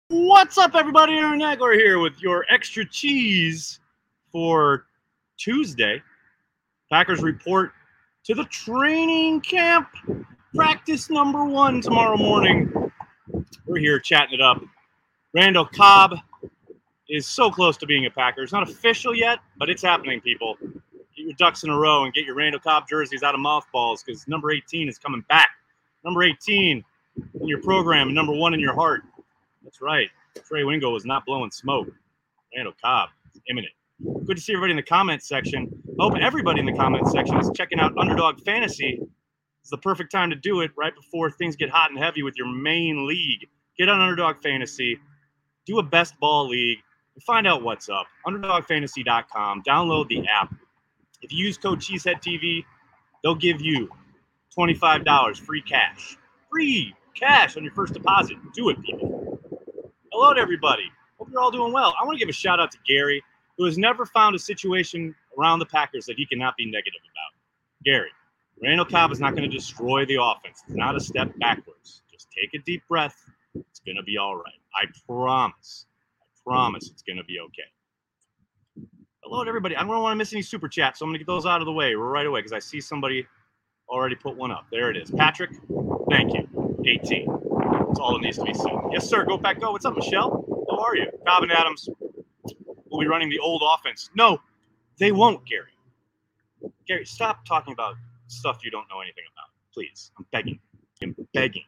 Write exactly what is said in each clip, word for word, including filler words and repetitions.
What's up, everybody? Aaron Nagler here with your extra cheese for Tuesday. Packers report to the training camp. Practice number one tomorrow morning. We're here chatting it up. Randall Cobb is so close to being a Packer. It's not official yet, but it's happening, people. Get your ducks in a row and get your Randall Cobb jerseys out of mothballs because number eighteen is coming back. Number eighteen in your program and number one in your heart. That's right. Trey Wingo was not blowing smoke. Randall Cobb is imminent. Good to see everybody in the comments section. I hope everybody in the comments section is checking out Underdog Fantasy. It's the perfect time to do it right before things get hot and heavy with your main league. Get on Underdog Fantasy, do a best ball league, and find out what's up. underdog fantasy dot com. Download the app. If you use code CheeseheadTV, they'll give you twenty-five dollars free cash. Free cash on your first deposit. Do it, people. Hello to everybody. Hope you're all doing well. I want to give a shout out to Gary, who has never found a situation around the Packers that he cannot be negative about. Gary, Randall Cobb is not going to destroy the offense. It's not a step backwards. Just take a deep breath. It's going to be all right. I promise. I promise it's going to be okay. Hello to everybody. I don't want to miss any super chats, so I'm going to get those out of the way right away because I see somebody already put one up. There it is. Patrick, thank you. eighteen. That's all that needs to be said. Yes, sir. Go Pack Go. What's up, Michelle? How are you? Cobb and Adams will be running the old offense. No, they won't, Gary. Gary, stop talking about stuff you don't know anything about. Please. I'm begging. I'm begging.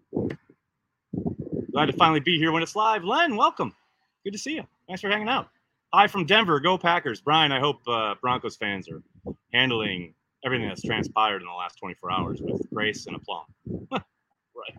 Glad to finally be here when it's live. Len, welcome. Good to see you. Thanks for hanging out. Hi from Denver. Go Packers. Brian, I hope uh, Broncos fans are handling everything that's transpired in the last twenty-four hours with grace and aplomb. Right.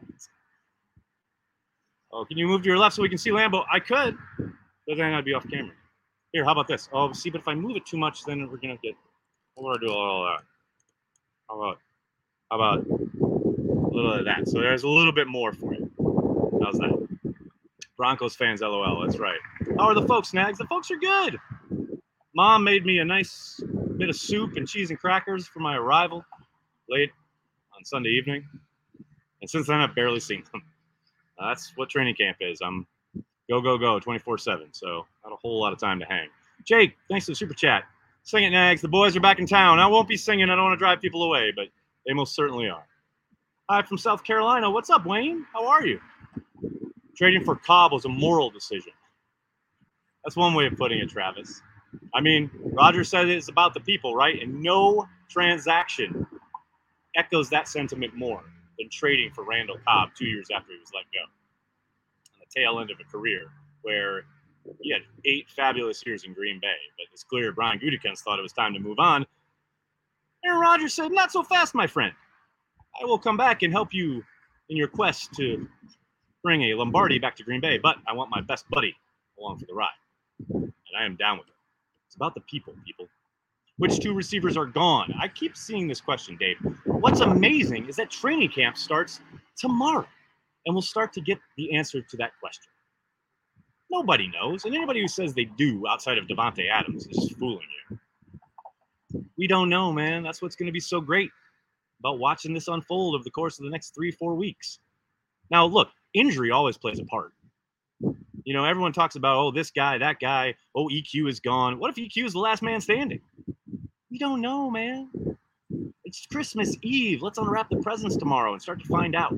Oh, can you move to your left so we can see Lambo? I could, but then I'd be off camera. Here, how about this? Oh, see, but if I move it too much, then we're going to get, we're going to do all that. How about, how about a little of that? So there's a little bit more for you. How's that? Broncos fans, LOL. That's right. How are the folks, Snags? The folks are good. Mom made me a nice bit of soup and cheese and crackers for my arrival late on Sunday evening. And since then, I've barely seen them. Uh, that's what training camp is. I'm go, go, go twenty-four seven. So not a whole lot of time to hang. Jake, thanks for the super chat. Sing it, Nags. The boys are back in town. I won't be singing. I don't want to drive people away, but they most certainly are. Hi from South Carolina. What's up, Wayne? How are you? Trading for Cobb was a moral decision. That's one way of putting it, Travis. I mean, Roger said it's about the people, right? And no transaction echoes that sentiment more than trading for Randall Cobb two years after he was let go. On the tail end of a career where he had eight fabulous years in Green Bay, but it's clear Brian Gutekunst thought it was time to move on. Aaron Rodgers said, not so fast, my friend. I will come back and help you in your quest to bring a Lombardi back to Green Bay, but I want my best buddy along for the ride. And I am down with it. It's about the people, people. Which two receivers are gone? I keep seeing this question, Dave. What's amazing is that training camp starts tomorrow, and we'll start to get the answer to that question. Nobody knows, and anybody who says they do outside of Davante Adams is just fooling you. We don't know, man. That's what's going to be so great about watching this unfold over the course of the next three, four weeks. Now, look, injury always plays a part. You know, everyone talks about, oh, this guy, that guy, oh, E Q is gone. What if E Q is the last man standing? We don't know, man. It's Christmas Eve. Let's unwrap the presents tomorrow and start to find out.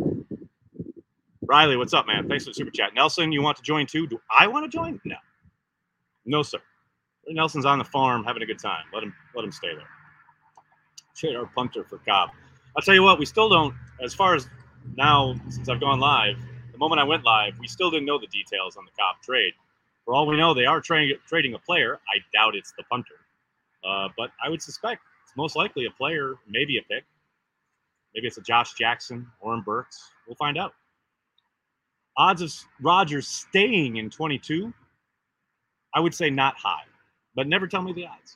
Riley, what's up, man? Thanks for the super chat. Nelson, you want to join too? Do I want to join? No. No, sir. Nelson's on the farm having a good time. Let him let him stay there. Trade our punter for Cobb. I'll tell you what, we still don't, as far as now, since I've gone live, the moment I went live, we still didn't know the details on the Cobb trade. For all we know, they are tra- trading a player. I doubt it's the punter. Uh, but I would suspect it's most likely a player, maybe a pick. Maybe it's a Josh Jackson, Oren Burks. We'll find out. Odds of Rodgers staying in twenty-two, I would say not high, but never tell me the odds.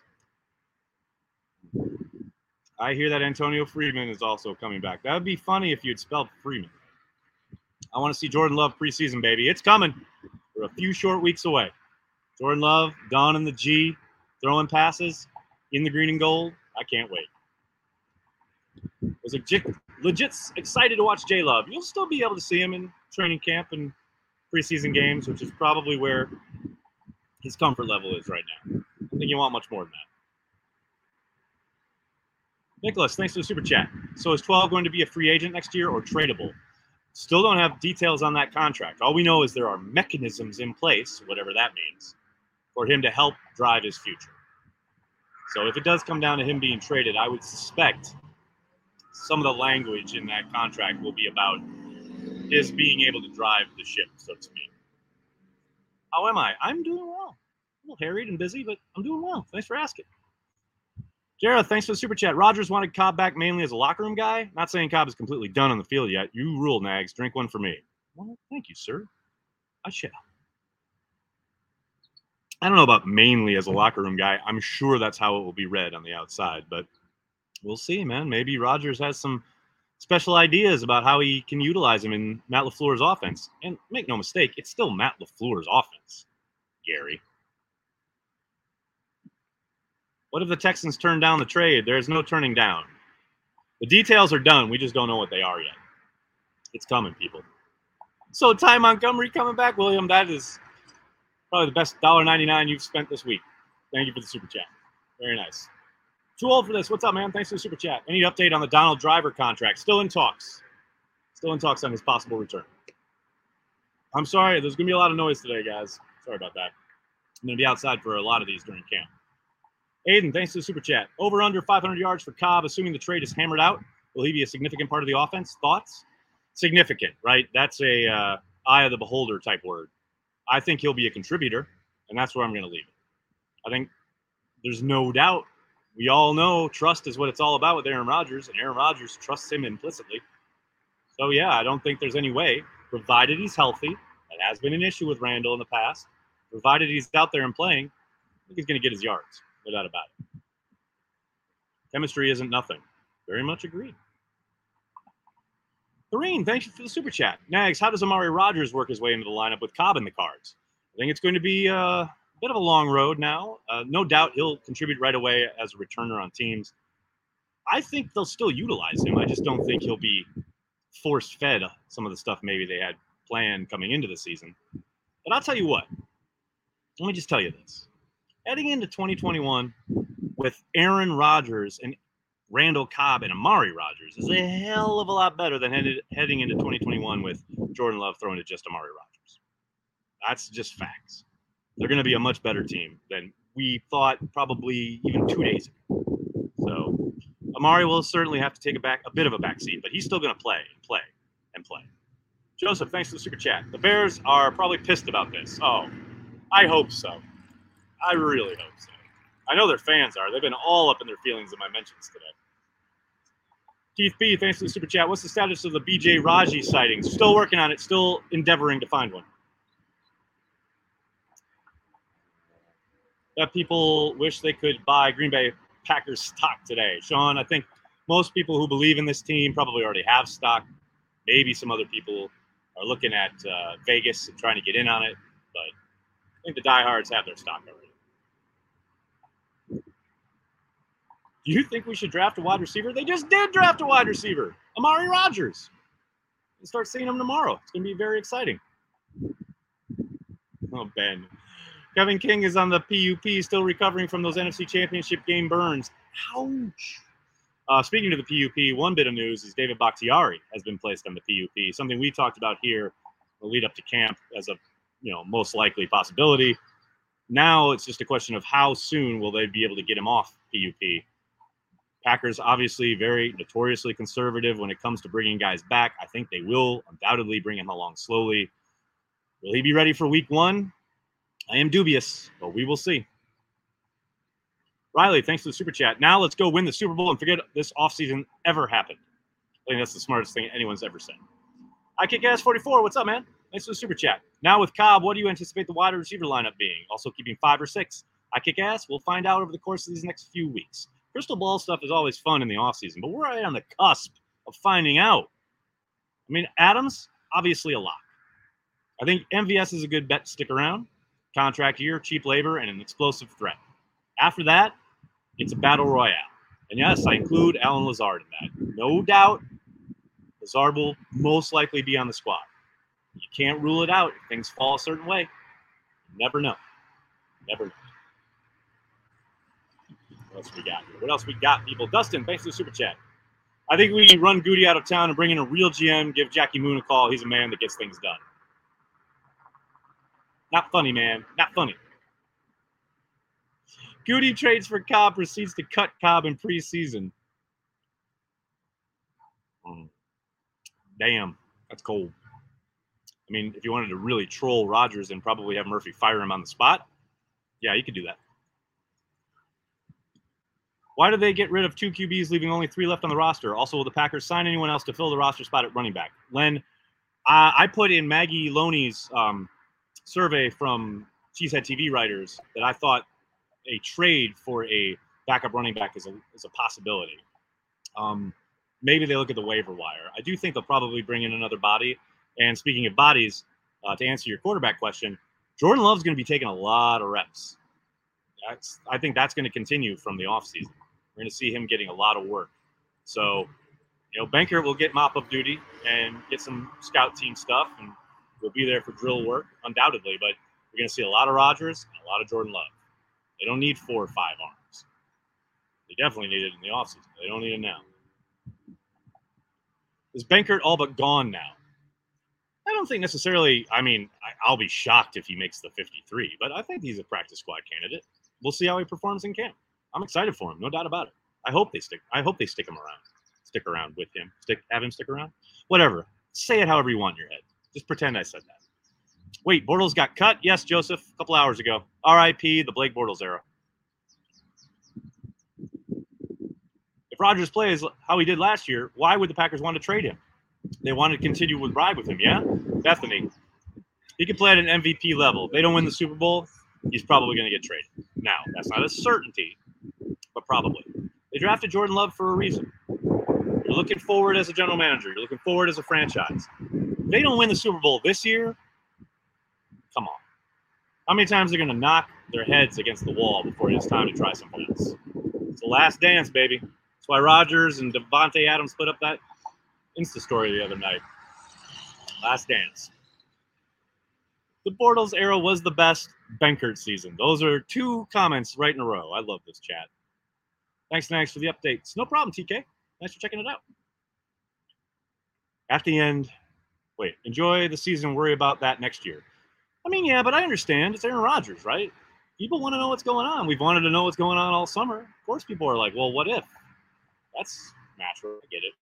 I hear that Antonio Freeman is also coming back. That would be funny if you had spelled Freeman. I want to see Jordan Love preseason, baby. It's coming. We're a few short weeks away. Jordan Love, Don in the G, throwing passes in the green and gold. I can't wait. I was legit, legit excited to watch J Love. You'll still be able to see him in training camp and preseason games, which is probably where his comfort level is right now. I don't think you want much more than that. Nicholas, thanks for the super chat. So is twelve going to be a free agent next year or tradable? Still don't have details on that contract. All we know is there are mechanisms in place, whatever that means, for him to help drive his future. So if it does come down to him being traded, I would suspect some of the language in that contract will be about his being able to drive the ship, so to speak. How am I? I'm doing well. A little harried and busy, but I'm doing well. Thanks for asking. Jared, thanks for the super chat. Rodgers wanted Cobb back mainly as a locker room guy. Not saying Cobb is completely done on the field yet. You rule, Nags. Drink one for me. Well, thank you, sir. I shall. I don't know about mainly as a locker room guy. I'm sure that's how it will be read on the outside, but we'll see, man. Maybe Rodgers has some special ideas about how he can utilize him in Matt LaFleur's offense. And make no mistake, it's still Matt LaFleur's offense, Gary. What if the Texans turn down the trade? There's no turning down. The details are done. We just don't know what they are yet. It's coming, people. So Ty Montgomery coming back, William. That is probably the best one dollar ninety-nine you've spent this week. Thank you for the super chat. Very nice. Too old for this. What's up, man? Thanks for the super chat. Any update on the Donald Driver contract? Still in talks. Still in talks on his possible return. I'm sorry. There's going to be a lot of noise today, guys. Sorry about that. I'm going to be outside for a lot of these during camp. Aiden, thanks for the super chat. Over under five hundred yards for Cobb, assuming the trade is hammered out. Will he be a significant part of the offense? Thoughts? Significant, right? That's a uh, eye of the beholder type word. I think he'll be a contributor, and that's where I'm going to leave it. I think there's no doubt. We all know trust is what it's all about with Aaron Rodgers, and Aaron Rodgers trusts him implicitly. So, yeah, I don't think there's any way, provided he's healthy. That has been an issue with Randall in the past. Provided he's out there and playing, I think he's going to get his yards. No doubt about it. Chemistry isn't nothing. Very much agreed. Kareem, thank you for the super chat. Nags, how does Amari Rodgers work his way into the lineup with Cobb in the cards? I think it's going to be a bit of a long road now. Uh, no doubt he'll contribute right away as a returner on teams. I think they'll still utilize him. I just don't think he'll be force-fed some of the stuff maybe they had planned coming into the season. But I'll tell you what. Let me just tell you this. Heading into twenty twenty-one with Aaron Rodgers and Randall Cobb and Amari Rodgers is a hell of a lot better than headed, heading into twenty twenty-one with Jordan Love throwing to just Amari Rodgers. That's just facts. They're going to be a much better team than we thought probably even two days ago. So Amari will certainly have to take a back a bit of a backseat, but he's still going to play and play and play. Joseph, thanks for the super chat. The Bears are probably pissed about this. Oh, I hope so. I really hope so. I know their fans are. They've been all up in their feelings in my mentions today. Keith B, thanks for the super chat. What's the status of the B J Raji sightings? Still working on it. Still endeavoring to find one. That people wish they could buy Green Bay Packers stock today. Sean, I think most people who believe in this team probably already have stock. Maybe some other people are looking at uh, Vegas and trying to get in on it. But I think the diehards have their stock already. Do you think we should draft a wide receiver? They just did draft a wide receiver, Amari Rodgers. We'll start seeing him tomorrow. It's going to be very exciting. Oh, Ben. Kevin King is on the P U P, still recovering from those N F C Championship game burns. Ouch. Uh, speaking of the P U P, one bit of news is David Bakhtiari has been placed on the P U P, something we talked about here the lead up to camp as a you know most likely possibility. Now it's just a question of how soon will they be able to get him off P U P. Packers obviously very notoriously conservative when it comes to bringing guys back. I think they will undoubtedly bring him along slowly. Will he be ready for week one? I am dubious, but we will see. Riley, thanks for the super chat. Now let's go win the Super Bowl and forget this offseason ever happened. I think that's the smartest thing anyone's ever said. I kick ass forty-four. What's up, man? Thanks for the super chat. Now with Cobb, what do you anticipate the wide receiver lineup being? Also keeping five or six. I kick ass. We'll find out over the course of these next few weeks. Crystal ball stuff is always fun in the offseason, but we're right on the cusp of finding out. I mean, Adams, obviously a lock. I think M V S is a good bet to stick around. Contract year, cheap labor, and an explosive threat. After that, it's a battle royale. And yes, I include Allen Lazard in that. No doubt, Lazard will most likely be on the squad. You can't rule it out. If things fall a certain way, never know. Never know. What else we got here? What else we got, people? Dustin, thanks for the super chat. I think we run Goody out of town and bring in a real G M, give Jackie Moon a call. He's a man that gets things done. Not funny, man. Not funny. Goody trades for Cobb, proceeds to cut Cobb in preseason. Mm. Damn, that's cold. I mean, if you wanted to really troll Rodgers and probably have Murphy fire him on the spot, yeah, you could do that. Why did they get rid of two Q Bs, leaving only three left on the roster? Also, will the Packers sign anyone else to fill the roster spot at running back? Len, uh, I put in Maggie Loney's um, survey from Cheesehead T V writers that I thought a trade for a backup running back is a, is a possibility. Um, maybe they look at the waiver wire. I do think they'll probably bring in another body. And speaking of bodies, uh, to answer your quarterback question, Jordan Love's going to be taking a lot of reps. That's, I think that's going to continue from the offseason. We're going to see him getting a lot of work. So, you know, Banker will get mop-up duty and get some scout team stuff, and we'll be there for drill work, undoubtedly. But we're going to see a lot of Rodgers and a lot of Jordan Love. They don't need four or five arms. They definitely need it in the offseason. They don't need it now. Is Bankert all but gone now? I don't think necessarily. I mean, I, I'll be shocked if he makes the fifty-three, but I think he's a practice squad candidate. We'll see how he performs in camp. I'm excited for him, no doubt about it. I hope they stick. I hope they stick him around. Stick around with him. Stick. Have him stick around. Whatever. Say it however you want in your head. Just pretend I said that. Wait, Bortles got cut? Yes, Joseph, a couple hours ago. R I P the Blake Bortles era. If Rodgers plays how he did last year, why would the Packers want to trade him? They want to continue with ride with him, yeah? Bethany. He could play at an M V P level. If they don't win the Super Bowl, he's probably going to get traded. Now, that's not a certainty, but probably. They drafted Jordan Love for a reason. You're looking forward as a general manager. You're looking forward as a franchise. If they don't win the Super Bowl this year, come on. How many times are they going to knock their heads against the wall before it's time to try something else? It's the last dance, baby. That's why Rodgers and Devontae Adams put up that Insta story the other night. Last dance. The Bortles era was the best Bankert season. Those are two comments right in a row. I love this chat. Thanks, thanks for the updates. No problem, T K. Thanks for checking it out. At the end, wait, enjoy the season. Worry about that next year. I mean, yeah, but I understand. It's Aaron Rodgers, right? People want to know what's going on. We've wanted to know what's going on all summer. Of course, people are like, well, what if? That's natural. I get it.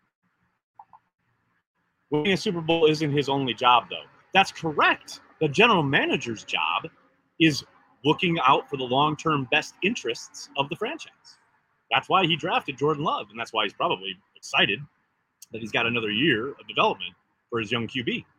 Winning a Super Bowl isn't his only job, though. That's correct. The general manager's job is looking out for the long-term best interests of the franchise. That's why he drafted Jordan Love, and that's why he's probably excited that he's got another year of development for his young Q B.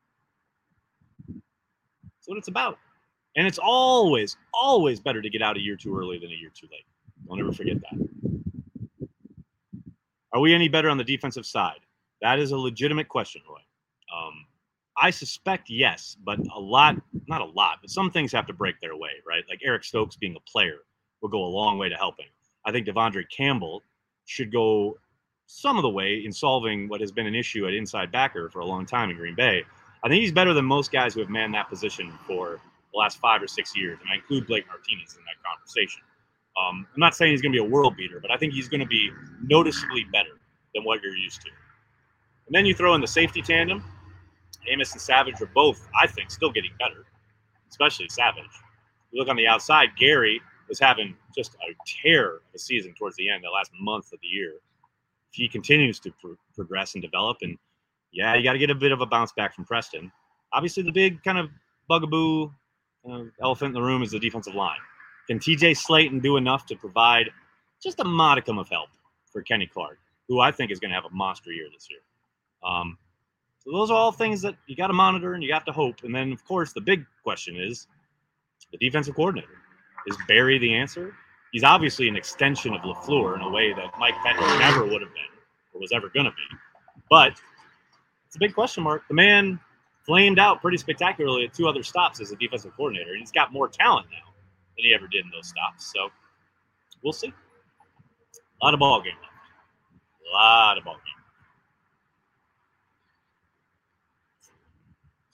That's what it's about. And it's always, always better to get out a year too early than a year too late. Don't ever forget that. Are we any better on the defensive side? That is a legitimate question, Roy. Um, I suspect yes, but a lot, not a lot, but some things have to break their way, right? Like Eric Stokes being a player will go a long way to helping. I think Devondre Campbell should go some of the way in solving what has been an issue at inside backer for a long time in Green Bay. I think he's better than most guys who have manned that position for the last five or six years, and I include Blake Martinez in that conversation. Um, I'm not saying he's going to be a world beater, but I think he's going to be noticeably better than what you're used to. And then you throw in the safety tandem. Amos and Savage are both, I think, still getting better, especially Savage. You look on the outside, Gary was having just a tear of a season towards the end, the last month of the year. He continues to pro- progress and develop, and yeah, you got to get a bit of a bounce back from Preston. Obviously, the big kind of bugaboo, uh, elephant in the room is the defensive line. Can T J Slayton do enough to provide just a modicum of help for Kenny Clark, who I think is going to have a monster year this year? Um, so those are all things that you got to monitor and you have to hope. And then, of course, the big question is the defensive coordinator. Is Barry the answer? He's obviously an extension of LaFleur in a way that Mike Pettine never would have been or was ever going to be. But it's a big question mark. The man flamed out pretty spectacularly at two other stops as a defensive coordinator, and he's got more talent now than he ever did in those stops. So we'll see. A lot of ball game left. A lot of ball game.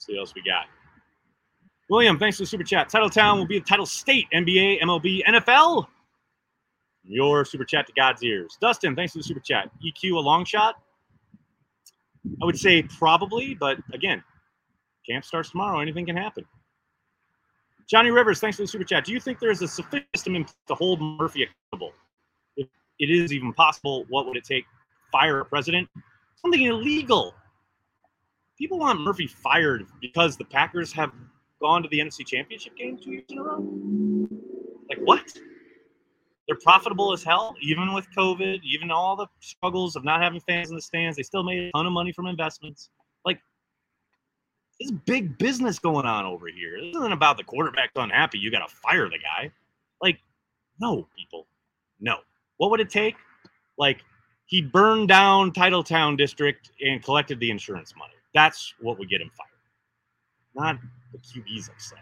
see what else we got. William, thanks for the super chat. Titletown will be a title state, N B A, M L B, N F L. Your super chat to God's ears. Dustin, thanks for the super chat. E Q a long shot? I would say probably, but again, camp starts tomorrow. Anything can happen. Johnny Rivers, thanks for the super chat. Do you think there is a sufficient system to hold Murphy accountable? If it is even possible, what would it take? Fire a president? Something illegal. People want Murphy fired because the Packers have gone to the N F C Championship game two years in a row? Like, what? They're profitable as hell, even with COVID, even all the struggles of not having fans in the stands. They still made a ton of money from investments. Like, there's big business going on over here. This isn't about the quarterback's unhappy. You got to fire the guy. Like, no, people. No. What would it take? Like, he burned down Titletown District and collected the insurance money. That's what would get him fired. Not the Q B's upset.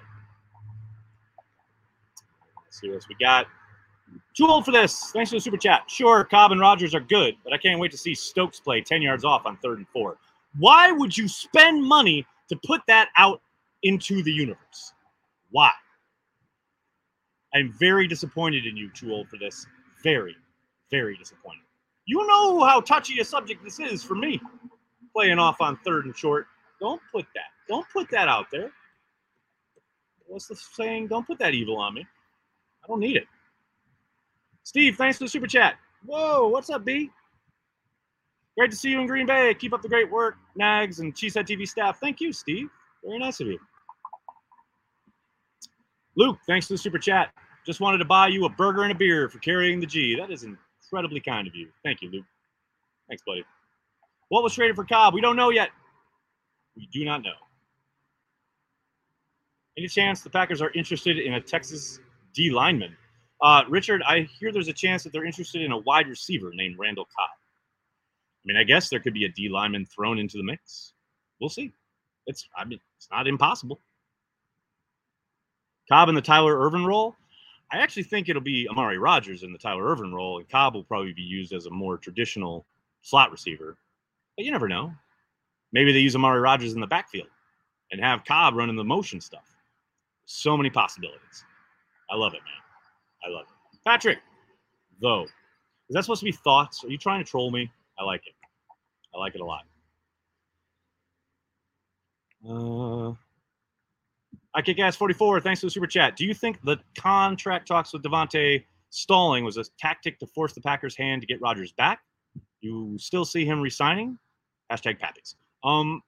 Let's see what else we got. Too old for this. Thanks for the super chat. Sure, Cobb and Rodgers are good, but I can't wait to see Stokes play ten yards off on third and four. Why would you spend money to put that out into the universe? Why? I'm very disappointed in you, Too Old for this. Very, very disappointed. You know how touchy a subject this is for me. Playing off on third and short. Don't put that. Don't put that out there. What's the saying? Don't put that evil on me. I don't need it. Steve, thanks for the super chat. Whoa, what's up, B? Great to see you in Green Bay. Keep up the great work, Nags and Cheesehead T V staff. Thank you, Steve. Very nice of you. Luke, thanks for the super chat. Just wanted to buy you a burger and a beer for carrying the G. That is incredibly kind of you. Thank you, Luke. Thanks, buddy. What was traded for Cobb? We don't know yet. We do not know. Any chance the Packers are interested in a Texas D lineman? Uh, Richard, I hear there's a chance that they're interested in a wide receiver named Randall Cobb. I mean, I guess there could be a D lineman thrown into the mix. We'll see. It's I mean, it's not impossible. Cobb in the Tyler Ervin role? I actually think it'll be Amari Rodgers in the Tyler Ervin role, and Cobb will probably be used as a more traditional slot receiver. But you never know. Maybe they use Amari Rodgers in the backfield and have Cobb running the motion stuff. So many possibilities. I love it, man. I love it. Patrick, though, is that supposed to be thoughts? Are you trying to troll me? I like it. I like it a lot. Uh, I kick ass forty-four. Thanks for the super chat. Do you think the contract talks with Devontae stalling was a tactic to force the Packers' hand to get Rodgers back? You still see him resigning? Hashtag Pappies. Um,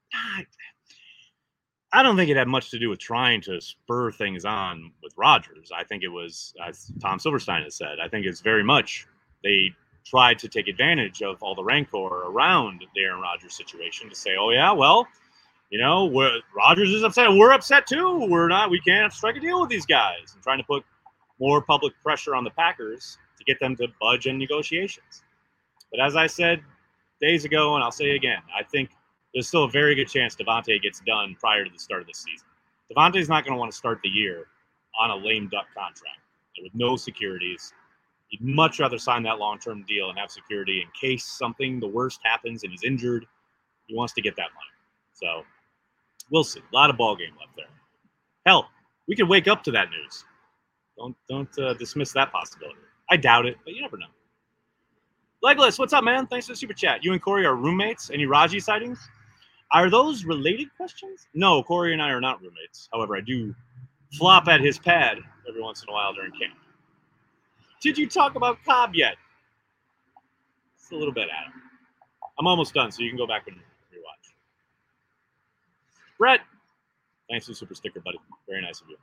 I don't think it had much to do with trying to spur things on with Rodgers. I think it was, as Tom Silverstein has said, I think it's very much they tried to take advantage of all the rancor around the Aaron Rodgers situation to say, oh, yeah, well, you know, we're, Rodgers is upset. We're upset, too. We're not, we can't strike a deal with these guys. And trying to put more public pressure on the Packers to get them to budge in negotiations. But as I said days ago, and I'll say it again, I think there's still a very good chance Devontae gets done prior to the start of the season. Devontae's not going to want to start the year on a lame duck contract with no securities. He'd much rather sign that long-term deal and have security in case something, the worst happens and he's injured. He wants to get that money. So we'll see. A lot of ball game left there. Hell, we could wake up to that news. Don't don't uh, dismiss that possibility. I doubt it, but you never know. Legless, what's up, man? Thanks for the super chat. You and Corey are roommates. Any Raji sightings? Are those related questions? No, Corey and I are not roommates. However, I do flop at his pad every once in a while during camp. Did you talk about Cobb yet? It's a little bit, Adam. I'm almost done, so you can go back and rewatch. Brett, thanks for the super sticker, buddy. Very nice of you.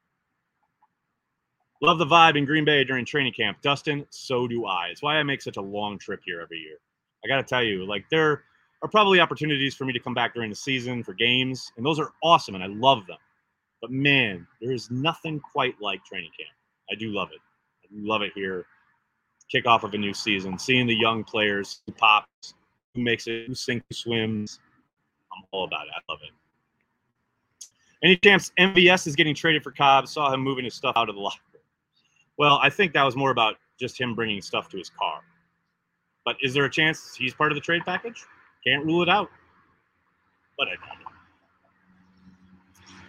Love the vibe in Green Bay during training camp. Dustin, so do I. It's why I make such a long trip here every year. I got to tell you, like, there are probably opportunities for me to come back during the season for games, and those are awesome, and I love them. But, man, there is nothing quite like training camp. I do love it. I love it here. Kickoff of a new season, seeing the young players who pops, who makes it, who sinks, who swims. I'm all about it. I love it. Any chance M V S is getting traded for Cobb? Saw him moving his stuff out of the locker. Well, I think that was more about just him bringing stuff to his car. But is there a chance he's part of the trade package? Can't rule it out. But I don't know.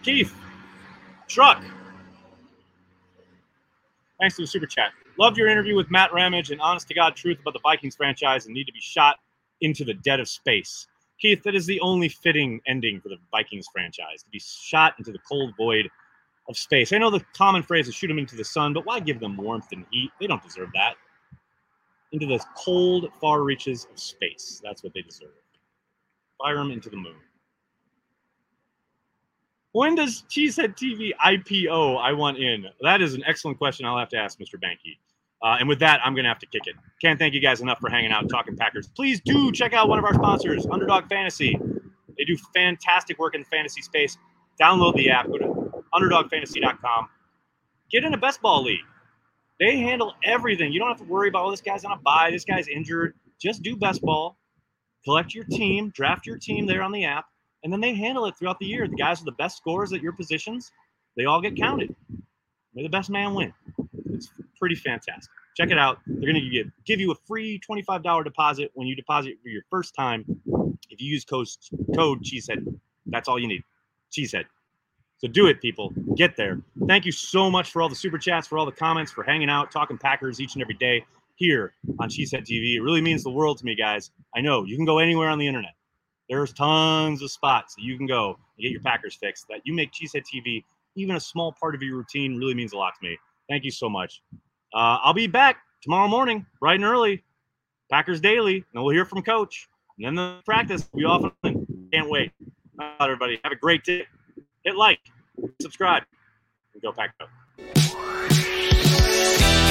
Keith, Truck. Thanks to the super chat. Loved your interview with Matt Ramage and honest to God truth about the Vikings franchise and need to be shot into the dead of space. Keith, that is the only fitting ending for the Vikings franchise, to be shot into the cold void of space. I know the common phrase is shoot them into the sun, but why give them warmth and heat? They don't deserve that. Into the cold, far reaches of space. That's what they deserve. Fire them into the moon. When does Cheesehead T V I P O? I want in. That is an excellent question. I'll have to ask Mister Banky. Uh, and with that, I'm going to have to kick it. Can't thank you guys enough for hanging out and talking Packers. Please do check out one of our sponsors, Underdog Fantasy. They do fantastic work in the fantasy space. Download the app. Go to underdog fantasy dot com. Get in a best ball league. They handle everything. You don't have to worry about, oh, this guy's on a bye, this guy's injured. Just do best ball. Collect your team. Draft your team there on the app. And then they handle it throughout the year. The guys with the best scores at your positions, they all get counted. May the best man win. It's pretty fantastic. Check it out. They're going to give, give you a free twenty-five dollars deposit when you deposit for your first time. If you use code, code Cheesehead, that's all you need. Cheesehead. So do it, people. Get there. Thank you so much for all the super chats, for all the comments, for hanging out, talking Packers each and every day here on Cheesehead T V. It really means the world to me, guys. I know you can go anywhere on the internet. There's tons of spots that you can go and get your Packers fixed. That you make Cheesehead T V even a small part of your routine really means a lot to me. Thank you so much. Uh, I'll be back tomorrow morning, bright and early. Packers Daily, and we'll hear from Coach. And then the practice will be off and running. Can't wait. Bye, everybody. Have a great day. Hit like, subscribe, and go Pack Go.